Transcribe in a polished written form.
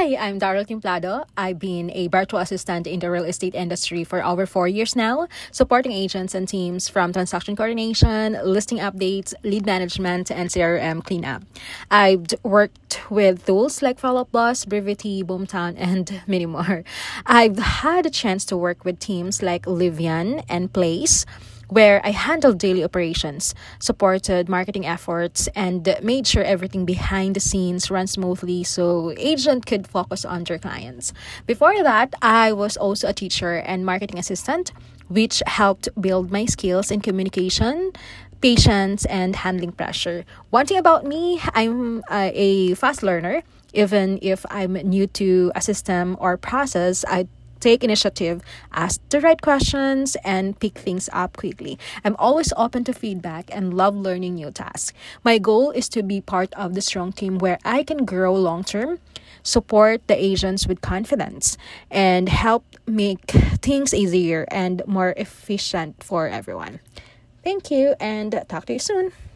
Hi, I'm Daryl Timplado. I've been a virtual assistant in the real estate industry for over 4 years now, supporting agents and teams from transaction coordination, listing updates, lead management, and CRM cleanup. I've worked with tools like Follow Up Plus, Brevity, Boomtown, and many more. I've had a chance to work with teams like Livian and Place, where I handled daily operations, supported marketing efforts, and made sure everything behind the scenes ran smoothly so agent could focus on their clients. Before that, I was also a teacher and marketing assistant, which helped build my skills in communication, patience, and handling pressure. One thing about me, I'm a fast learner. Even if I'm new to a system or process, I take initiative, ask the right questions, and pick things up quickly. I'm always open to feedback and love learning new tasks. My goal is to be part of the strong team where I can grow long term, support the agents with confidence, and help make things easier and more efficient for everyone. Thank you, and talk to you soon.